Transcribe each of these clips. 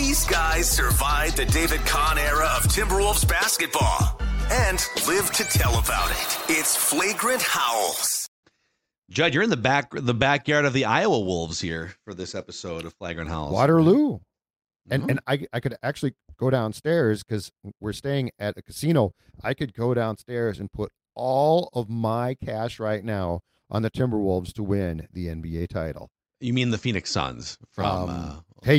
These guys survived the David Kahn era of Timberwolves basketball and live to tell about it. It's Flagrant Howls. Judd, you're in the backyard of the Iowa Wolves here for this episode of Flagrant Howls. Waterloo. And I could actually go downstairs because we're staying at a casino. I could go downstairs and put all of my cash right now on the Timberwolves to win the NBA title. You mean the Phoenix Suns from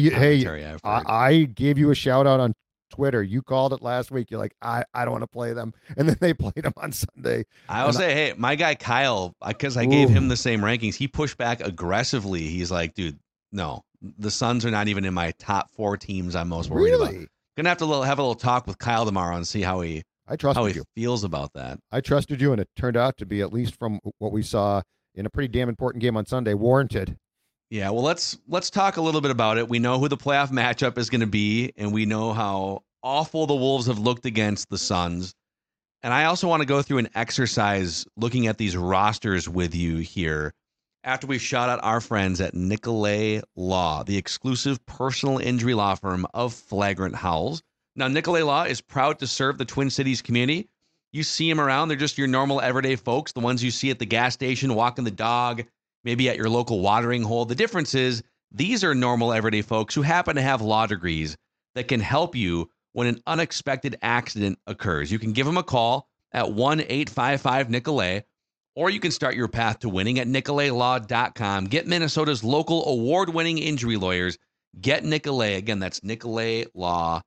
I gave you a shout out on Twitter. You called it last week. You're like, I don't want to play them. And then they played them on Sunday. I will say, hey, my guy Kyle, because I gave him the same rankings, he pushed back aggressively. He's like, dude, no, the Suns are not even in my top 4 teams I'm most worried about. Gonna have to have a little talk with Kyle tomorrow and see how he feels about that. I trusted you, and it turned out to be, at least from what we saw in a pretty damn important game on Sunday, warranted. Yeah, well, let's talk a little bit about it. We know who the playoff matchup is going to be, and we know how awful the Wolves have looked against the Suns. And I also want to go through an exercise looking at these rosters with you here after we shout out our friends at Nicolay Law, the exclusive personal injury law firm of Flagrant Howls. Now, Nicolay Law is proud to serve the Twin Cities community. You see them around. They're just your normal everyday folks, the ones you see at the gas station, walking the dog, maybe at your local watering hole. The difference is these are normal everyday folks who happen to have law degrees that can help you when an unexpected accident occurs. You can give them a call at 1-855-NICOLAY, or you can start your path to winning at NicolayLaw.com. Get Minnesota's local award-winning injury lawyers. Get Nicolay. Again, that's NicolayLaw.com.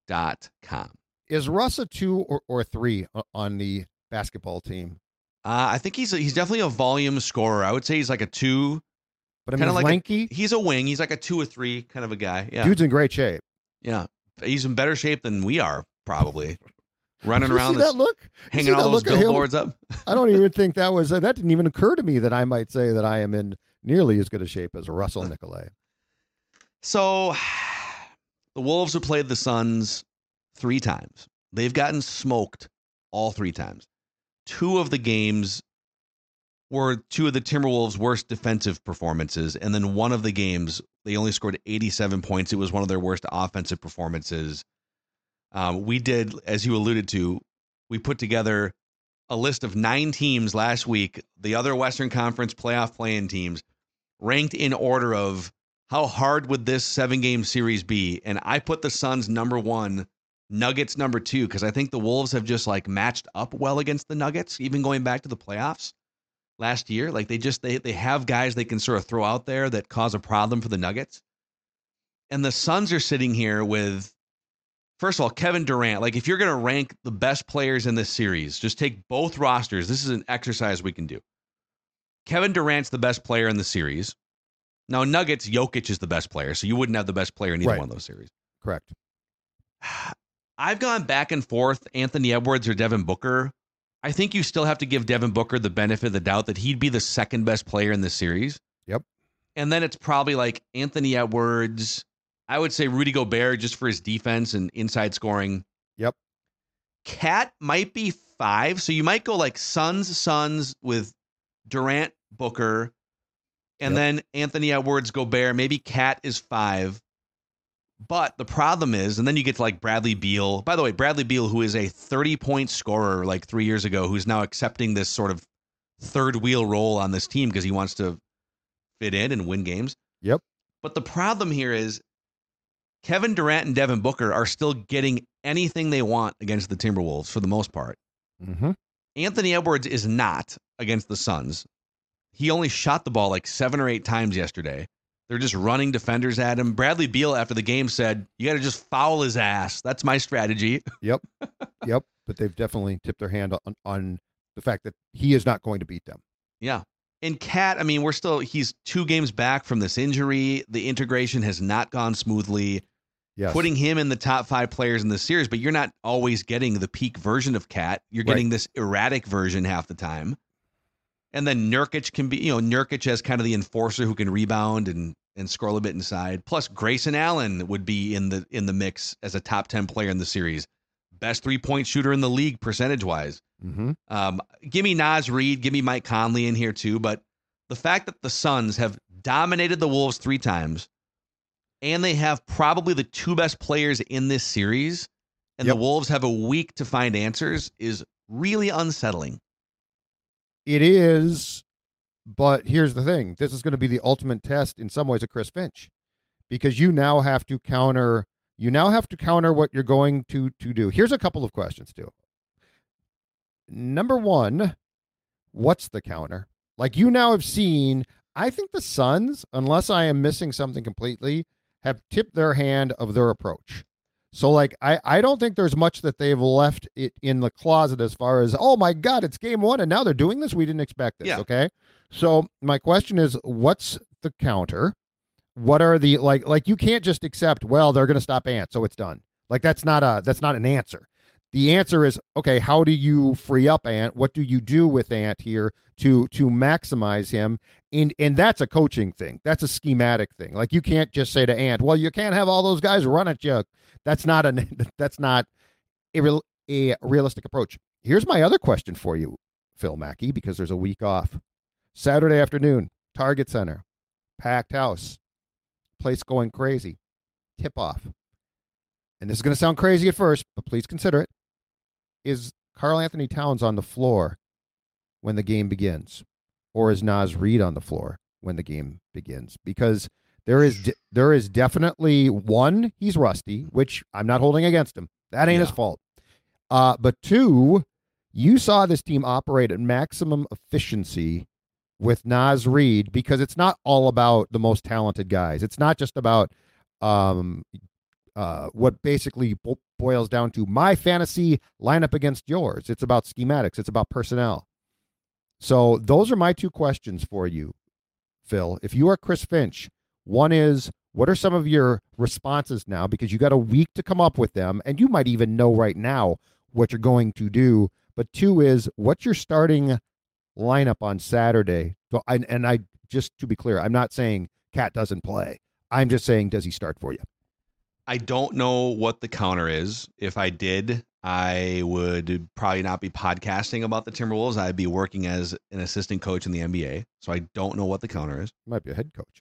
Is Russ a 2 or 3 on the basketball team? I think he's definitely a volume scorer. I would say he's like a 2. But I mean, like lanky. He's a wing. He's like a 2 or 3 kind of a guy. Yeah, dude's in great shape. Yeah, he's in better shape than we are, probably. Running around, that look, hanging all those billboards up. I don't even think that didn't even occur to me that I might say that I am in nearly as good a shape as Russell Nicolay. So, the Wolves have played the Suns 3 times. They've gotten smoked all 3 times. 2 of the games were 2 of the Timberwolves' worst defensive performances, and then 1 of the games, they only scored 87 points. It was one of their worst offensive performances. We did, as you alluded to, we put together a list of 9 teams last week, the other Western Conference playoff play-in teams, ranked in order of how hard would this 7-game series be, and I put the Suns number 1, Nuggets number 2, because I think the Wolves have just like matched up well against the Nuggets, even going back to the playoffs last year. Like they have guys they can sort of throw out there that cause a problem for the Nuggets. And the Suns are sitting here with, first of all, Kevin Durant. Like, if you're going to rank the best players in this series, just take both rosters. This is an exercise we can do. Kevin Durant's the best player in the series. Now, Nuggets, Jokic is the best player, so you wouldn't have the best player in either one of those series. Correct. I've gone back and forth, Anthony Edwards or Devin Booker. I think you still have to give Devin Booker the benefit of the doubt that he'd be the second best player in this series. Yep. And then it's probably like Anthony Edwards. I would say Rudy Gobert just for his defense and inside scoring. Yep. Cat might be 5. So you might go like Suns with Durant, Booker, and then Anthony Edwards, Gobert. Maybe Cat is 5. But the problem is, and then you get to like Bradley Beal. By the way, Bradley Beal, who is a 30-point scorer like 3 years ago, who's now accepting this sort of third wheel role on this team because he wants to fit in and win games. Yep. But the problem here is Kevin Durant and Devin Booker are still getting anything they want against the Timberwolves for the most part. Mm-hmm. Anthony Edwards is not against the Suns. He only shot the ball like 7 or 8 times yesterday. They're just running defenders at him. Bradley Beal, after the game, said, you got to just foul his ass. That's my strategy. Yep. But they've definitely tipped their hand on the fact that he is not going to beat them. Yeah. And Cat, I mean, he's 2 games back from this injury. The integration has not gone smoothly. Yes. Putting him in the top 5 players in the series, but you're not always getting the peak version of Cat. You're getting this erratic version half the time. And then Nurkic can be, Nurkic as kind of the enforcer who can rebound and score a little bit inside. Plus Grayson Allen would be in the mix as a top 10 player in the series. Best 3-point shooter in the league percentage-wise. Mm-hmm. Give me Naz Reid, give me Mike Conley in here too. But the fact that the Suns have dominated the Wolves 3 times and they have probably the two best players in this series, and the Wolves have a week to find answers, is really unsettling. It is, but here's the thing. This is going to be the ultimate test in some ways of Chris Finch, because you now have to counter what you're going to do. Here's a couple of questions, too. Number one, what's the counter? Like, you now have seen, I think the Suns, unless I am missing something completely, have tipped their hand of their approach. So, like, I don't think there's much that they've left it in the closet as far as, oh, my God, it's game one, and now they're doing this? We didn't expect this, okay? So my question is, what's the counter? What are the, like you can't just accept, well, they're going to stop Ant, so it's done. Like, that's not an answer. The answer is, okay, how do you free up Ant? What do you do with Ant here to maximize him? And that's a coaching thing. That's a schematic thing. Like, you can't just say to Ant, well, you can't have all those guys run at you. That's not a realistic approach. Here's my other question for you, Phil Mackey, because there's a week off. Saturday afternoon, Target Center, packed house, place going crazy, tip-off. And this is going to sound crazy at first, but please consider it. Is Karl-Anthony Towns on the floor when the game begins? Or is Naz Reid on the floor when the game begins? Because there is definitely, one, he's rusty, which I'm not holding against him. That ain't his fault. But two, you saw this team operate at maximum efficiency with Naz Reid, because it's not all about the most talented guys. It's not just about what basically boils down to my fantasy lineup against yours. It's about schematics. It's about personnel. So those are my two questions for you, Phil. If you are Chris Finch, one is, what are some of your responses now? Because you got a week to come up with them, and you might even know right now what you're going to do. But two is, what's your starting lineup on Saturday? So, I just to be clear, I'm not saying Cat doesn't play. I'm just saying, does he start for you? I don't know what the counter is. If I did, I would probably not be podcasting about the Timberwolves. I'd be working as an assistant coach in the NBA. So I don't know what the counter is. Might be a head coach.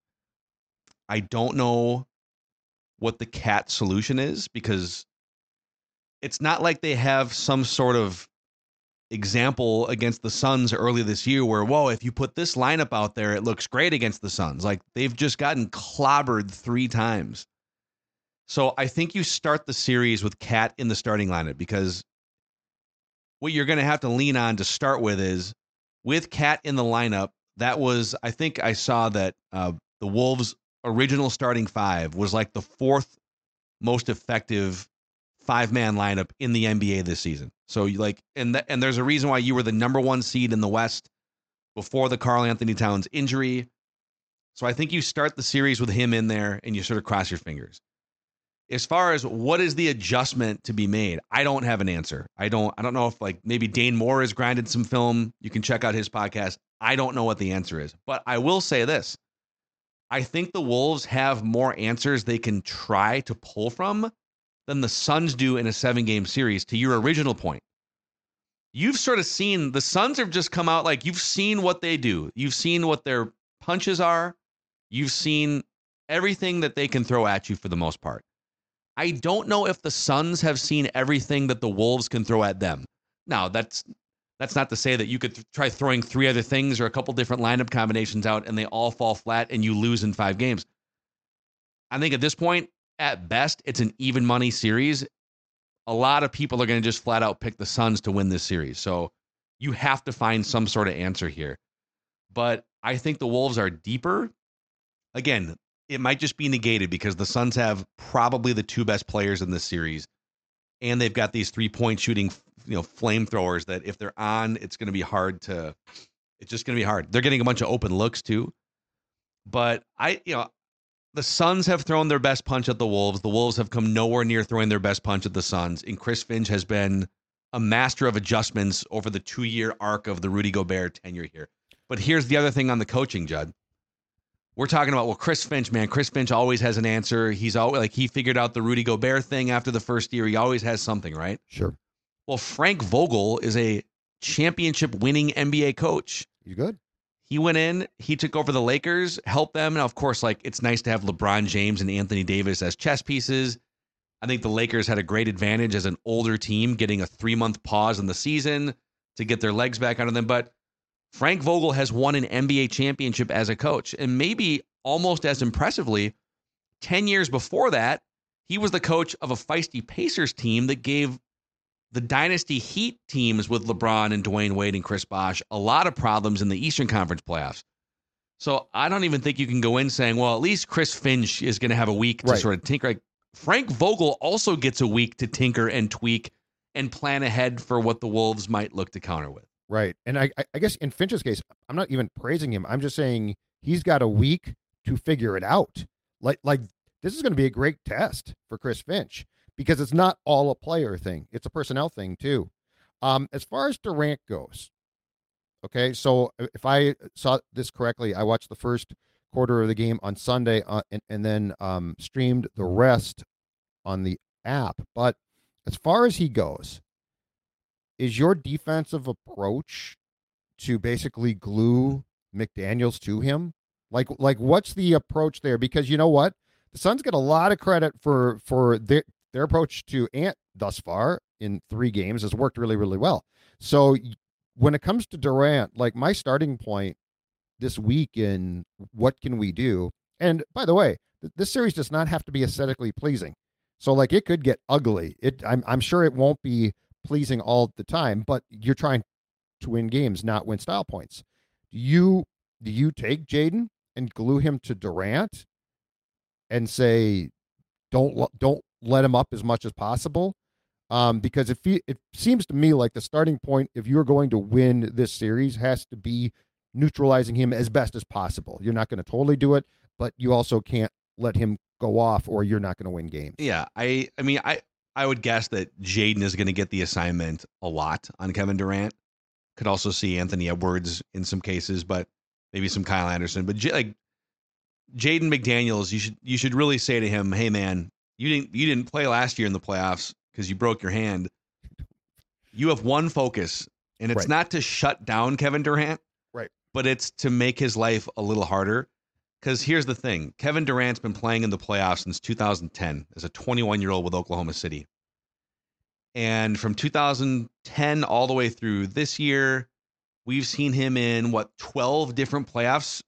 I don't know what the Cat solution is, because it's not like they have some sort of example against the Suns early this year where, whoa, if you put this lineup out there, it looks great against the Suns. Like, they've just gotten clobbered 3 times. So I think you start the series with Cat in the starting lineup, because what you're going to have to lean on to start with is, with Cat in the lineup, that was, I think I saw that the Wolves' original starting 5 was like the 4th most effective 5-man lineup in the NBA this season. So you like, and there's a reason why you were the number 1 seed in the West before the Karl-Anthony Towns injury. So I think you start the series with him in there and you sort of cross your fingers. As far as what is the adjustment to be made, I don't have an answer. I don't know if, like, maybe Dane Moore has grinded some film. You can check out his podcast. I don't know what the answer is, but I will say this. I think the Wolves have more answers they can try to pull from than the Suns do in a 7-game series. To your original point, you've sort of seen the Suns have just come out, like, you've seen what they do. You've seen what their punches are. You've seen everything that they can throw at you for the most part. I don't know if the Suns have seen everything that the Wolves can throw at them. Now, that's not to say that you could try throwing 3 other things or a couple different lineup combinations out and they all fall flat and you lose in 5 games. I think at this point, at best, it's an even money series. A lot of people are going to just flat out pick the Suns to win this series. So you have to find some sort of answer here. But I think the Wolves are deeper. Again, it might just be negated because the Suns have probably the 2 best players in this series. And they've got these 3-point shooting, flamethrowers that if they're on, it's going to be hard to, it's just going to be hard. They're getting a bunch of open looks too. But the Suns have thrown their best punch at the Wolves. The Wolves have come nowhere near throwing their best punch at the Suns. And Chris Finch has been a master of adjustments over the 2-year arc of the Rudy Gobert tenure here. But here's the other thing on the coaching, Judd. We're talking about, well, Chris Finch, man. Chris Finch always has an answer. He's always, like, he figured out the Rudy Gobert thing after the first year. He always has something, right? Sure. Well, Frank Vogel is a championship winning NBA coach. He's good. He went in, he took over the Lakers, helped them. Now, of course, like it's nice to have LeBron James and Anthony Davis as chess pieces. I think the Lakers had a great advantage as an older team, getting a 3-month pause in the season to get their legs back under them. But Frank Vogel has won an NBA championship as a coach. And maybe almost as impressively, 10 years before that, he was the coach of a feisty Pacers team that gave the Dynasty Heat teams with LeBron and Dwayne Wade and Chris Bosh a lot of problems in the Eastern Conference playoffs. So I don't even think you can go in saying, well, at least Chris Finch is going to have a week to sort of tinker. Like, Frank Vogel also gets a week to tinker and tweak and plan ahead for what the Wolves might look to counter with. Right. And I guess in Finch's case, I'm not even praising him. I'm just saying he's got a week to figure it out. Like this is going to be a great test for Chris Finch because it's not all a player thing. It's a personnel thing too. As far as Durant goes, okay, so if I saw this correctly, I watched the first quarter of the game on Sunday and then streamed the rest on the app. But as far as he goes, is your defensive approach to basically glue McDaniels to him? Like what's the approach there? Because you know what? The Suns get a lot of credit for their approach to Ant thus far in 3 games has worked really, really well. So when it comes to Durant, like my starting point this week in what can we do? And by the way, this series does not have to be aesthetically pleasing. So like it could get ugly. I'm sure it won't be pleasing all the time, but you're trying to win games, not win style points. Do you take Jaden and glue him to Durant and say, don't let him up as much as possible? Because it seems to me like the starting point, if you're going to win this series, has to be neutralizing him as best as possible. You're not going to totally do it, but you also can't let him go off or you're not going to win games. Yeah, I mean, I would guess that Jaden is going to get the assignment a lot on Kevin Durant. Could also see Anthony Edwards in some cases, but maybe some Kyle Anderson. But like Jaden McDaniels, you should really say to him, "Hey man, you didn't play last year in the playoffs because you broke your hand. You have one focus, and it's not to shut down Kevin Durant, right? But it's to make his life a little harder." Because here's the thing. Kevin Durant's been playing in the playoffs since 2010 as a 21-year-old with Oklahoma City. And from 2010 all the way through this year, we've seen him in, 12 different playoffs?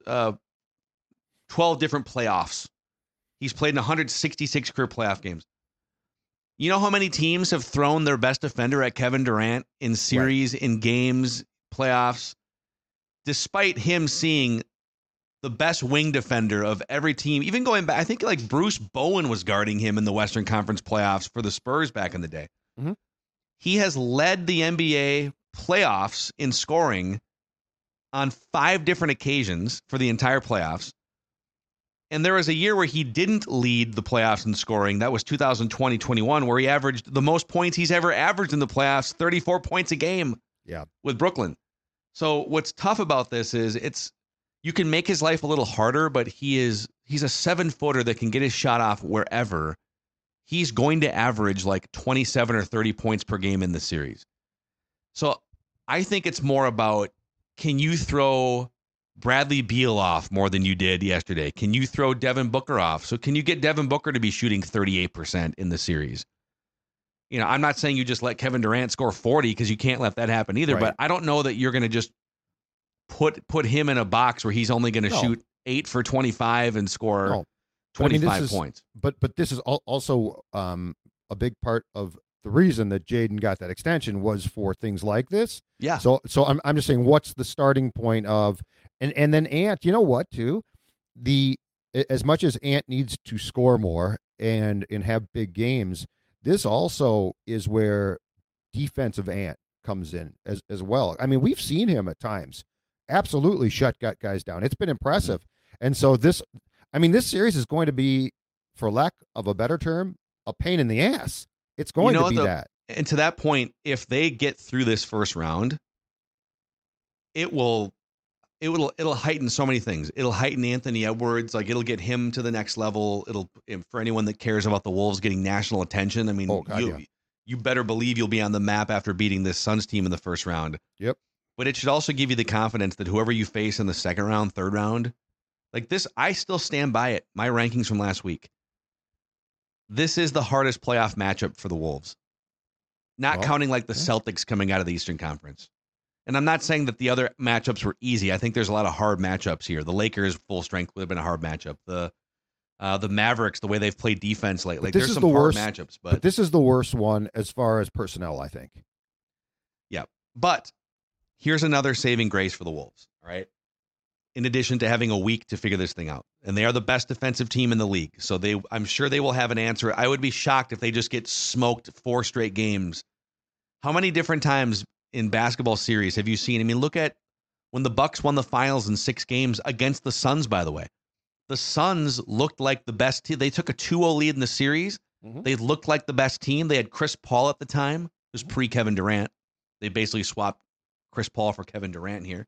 12 different playoffs. He's played in 166 career playoff games. You know how many teams have thrown their best defender at Kevin Durant in series, in games, playoffs, despite him seeing the best wing defender of every team, even going back, I think like Bruce Bowen was guarding him in the Western Conference playoffs for the Spurs back in the day. Mm-hmm. He has led the NBA playoffs in scoring on 5 different occasions for the entire playoffs. And there was a year where he didn't lead the playoffs in scoring. That was 2020-21, where he averaged the most points he's ever averaged in the playoffs, 34 points a game with Brooklyn. So what's tough about this is you can make his life a little harder, but he's a 7-footer that can get his shot off wherever. He's going to average like 27 or 30 points per game in the series. So I think it's more about, can you throw Bradley Beal off more than you did yesterday? Can you throw Devin Booker off? So can you get Devin Booker to be shooting 38% in the series? You know, I'm not saying you just let Kevin Durant score 40 because you can't let that happen either, but I don't know that you're going to just put him in a box where he's only going to shoot 8 for 25 and score 25 points. But this is also a big part of the reason that Jaden got that extension was for things like this. Yeah. So I'm just saying, what's the starting point of, and then Ant, you know what, too? As much as Ant needs to score more and have big games, this also is where defensive Ant comes in as well. I mean, we've seen him at times absolutely shut guys down. It's been impressive. And so this series is going to be, for lack of a better term, a pain in the ass. It's going to be that. And to that point, if they get through this first round, it'll heighten so many things. It'll heighten Anthony Edwards, like it'll get him to the next level. It'll, for anyone that cares about the Wolves getting national attention, I mean, you better believe you'll be on the map after beating this Suns team in the first round. Yep. but it should also give you the confidence that whoever you face in the second round, third round, like this, I still stand by it. My rankings from last week. This is the hardest playoff matchup for the Wolves. Not counting like the Celtics coming out of the Eastern Conference. And I'm not saying that the other matchups were easy. I think there's a lot of hard matchups here. The Lakers full strength would have been a hard matchup. The Mavericks, the way they've played defense lately, there's some hard matchups. But this is the worst one as far as personnel, I think. Yeah. But here's another saving grace for the Wolves, all right? In addition to having a week to figure this thing out. And they are the best defensive team in the league. So I'm sure they will have an answer. I would be shocked if they just get smoked 4 straight games. How many different times in basketball series have you seen? I mean, look at when the Bucks won the finals in 6 games against the Suns, by the way. The Suns looked like the best team. They took a 2-0 lead in the series. Mm-hmm. They looked like the best team. They had Chris Paul at the time. It was pre-Kevin Durant. They basically swapped Chris Paul for Kevin Durant here.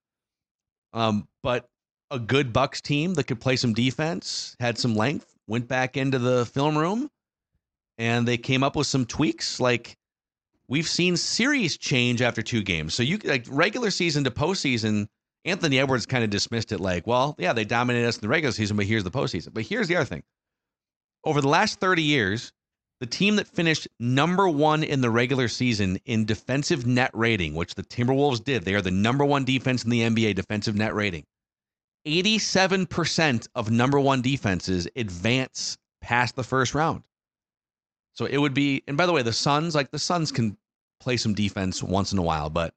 But a good Bucks team that could play some defense, had some length, went back into the film room, and they came up with some tweaks. Like, we've seen series change after 2 games. So you like regular season to postseason, Anthony Edwards kind of dismissed it like, well, yeah, they dominated us in the regular season, but here's the postseason. But here's the other thing. Over the last 30 years, the team that finished number 1 in the regular season in defensive net rating, which the Timberwolves did, they are the number 1 defense in the NBA defensive net rating. 87% of number 1 defenses advance past the first round. So it would be, and by the way, the Suns can play some defense once in a while, but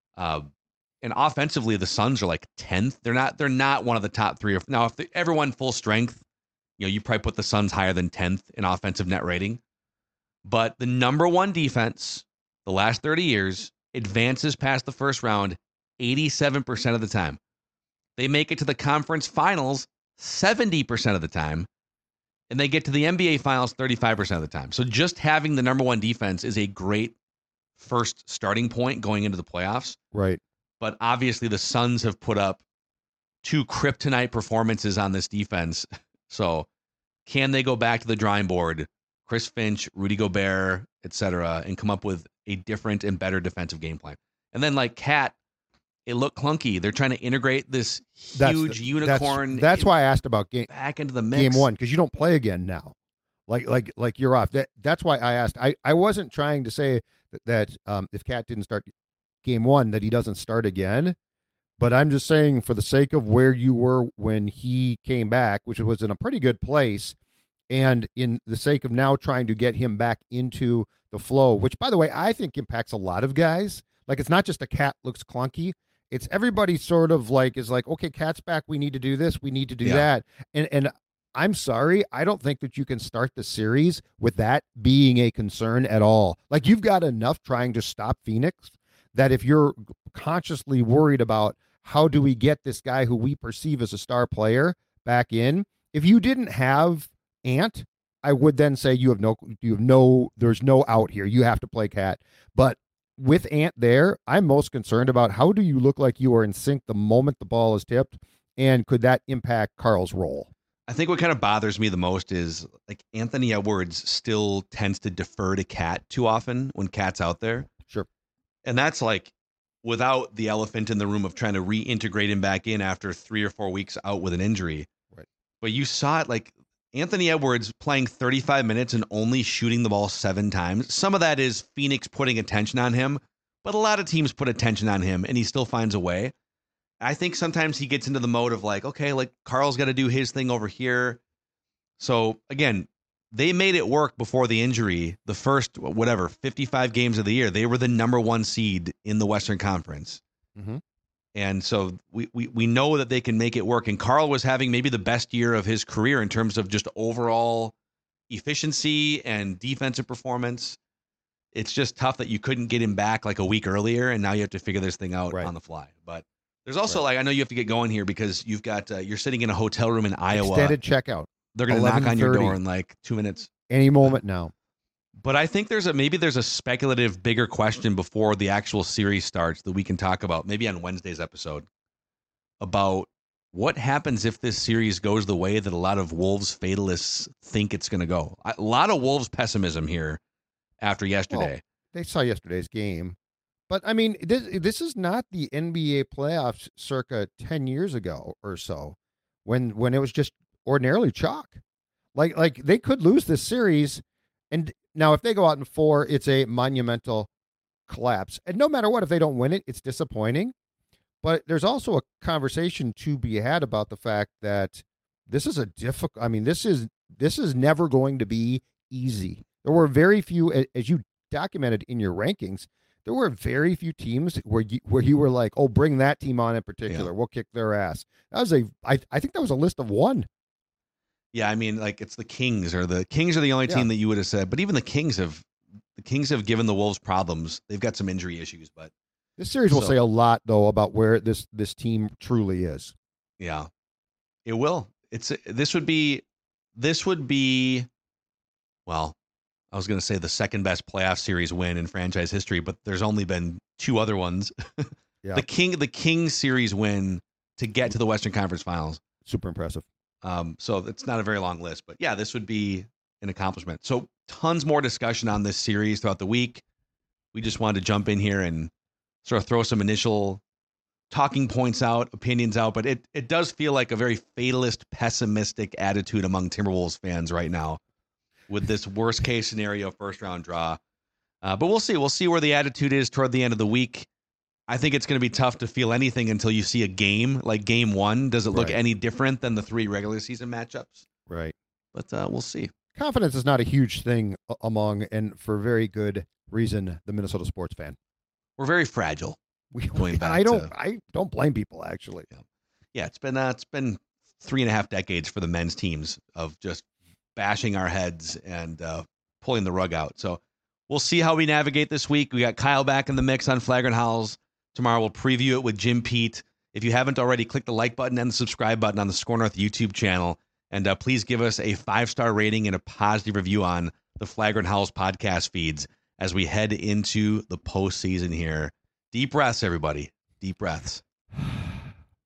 and offensively, the Suns are like 10th. They're not one of the top 3 or now. If everyone full strength, you probably put the Suns higher than 10th in offensive net rating. But the number 1 defense, the last 30 years, advances past the first round 87% of the time. They make it to the conference finals 70% of the time. And they get to the NBA finals 35% of the time. So just having the number 1 defense is a great first starting point going into the playoffs. Right. But obviously the Suns have put up 2 kryptonite performances on this defense. So can they go back to the drawing board, Chris Finch, Rudy Gobert, etc., and come up with a different and better defensive game plan? And then like Cat, it looked clunky. They're trying to integrate this huge unicorn. That's why I asked about back into the mix. Game 1, because you don't play again now. Like you're off. That's why I asked. I wasn't trying to say that if Cat didn't start Game 1 that he doesn't start again. But I'm just saying, for the sake of where you were when he came back, which was in a pretty good place, and in the sake of now trying to get him back into the flow, which, by the way, I think impacts a lot of guys. Like, it's not just a Cat looks clunky. It's everybody sort of like is like, okay, Cat's back. We need to do this. We need to do that. And I'm sorry. I don't think that you can start the series with that being a concern at all. Like, you've got enough trying to stop Phoenix that if you're consciously worried about how do we get this guy who we perceive as a star player back in, if you didn't have Ant, I would then say there's no out here. You have to play Cat. But with Ant there, I'm most concerned about how do you look like you are in sync the moment the ball is tipped, and could that impact Karl's role? I think what kind of bothers me the most is like Anthony Edwards still tends to defer to Cat too often when Cat's out there. Sure. And that's like without the elephant in the room of trying to reintegrate him back in after 3 or 4 weeks out with an injury. Right. But you saw it like Anthony Edwards playing 35 minutes and only shooting the ball 7 times. Some of that is Phoenix putting attention on him, but a lot of teams put attention on him and he still finds a way. I think sometimes he gets into the mode of like, okay, like Karl's got to do his thing over here. So again, they made it work before the injury. The first, 55 games of the year, they were the number 1 seed in the Western Conference. Mm-hmm. And so we know that they can make it work. And Karl was having maybe the best year of his career in terms of just overall efficiency and defensive performance. It's just tough that you couldn't get him back like a week earlier, and now you have to figure this thing out on the fly. But there's also like, I know you have to get going here because you've got you're sitting in a hotel room in Iowa. Extended checkout. They're going to knock on your door in like 2 minutes. Any moment now. But I think there's a speculative bigger question before the actual series starts that we can talk about, maybe on Wednesday's episode, about what happens if this series goes the way that a lot of Wolves fatalists think it's going to go. A lot of Wolves pessimism here after yesterday. Well, they saw yesterday's game. But I mean, this is not the NBA playoffs circa 10 years ago or so, when it was just ordinarily chalk. Like they could lose this series, and now if they go out in 4, it's a monumental collapse. And no matter what, if they don't win it, it's disappointing. But there's also a conversation to be had about the fact that this is a difficult. I mean, this is never going to be easy. There were very few, as you documented in your rankings, there were very few teams where you were like, oh, bring that team on in particular. Yeah. We'll kick their ass. That was I think that was a list of 1. Yeah, I mean, like it's the Kings are the only team that you would have said, but even the Kings have given the Wolves problems. They've got some injury issues, but this series will say a lot though about where this team truly is. Yeah, it will. This would be, well, I was going to say the second best playoff series win in franchise history, but there's only been 2 other ones. Yeah. The Kings series win to get to the Western Conference Finals. Super impressive. So it's not a very long list, but yeah, this would be an accomplishment. So tons more discussion on this series throughout the week. We just wanted to jump in here and sort of throw some initial talking points out, opinions out, but it does feel like a very fatalist, pessimistic attitude among Timberwolves fans right now with this worst case scenario first round draw. But we'll see. We'll see where the attitude is toward the end of the week. I think it's going to be tough to feel anything until you see a game, like game 1. Does it look any different than the 3 regular season matchups? Right. But we'll see. Confidence is not a huge thing among, and for very good reason, the Minnesota sports fan. We're very fragile. I don't blame people, actually. Yeah, it's been 3.5 decades for the men's teams of just bashing our heads and pulling the rug out. So we'll see how we navigate this week. We got Kyle back in the mix on Flagrant Howls. Tomorrow we'll preview it with Jim Pete. If you haven't already, click the like button and the subscribe button on the Score North YouTube channel. And please give us a 5-star rating and a positive review on the Flagrant Howls podcast feeds as we head into the postseason here. Deep breaths, everybody. Deep breaths.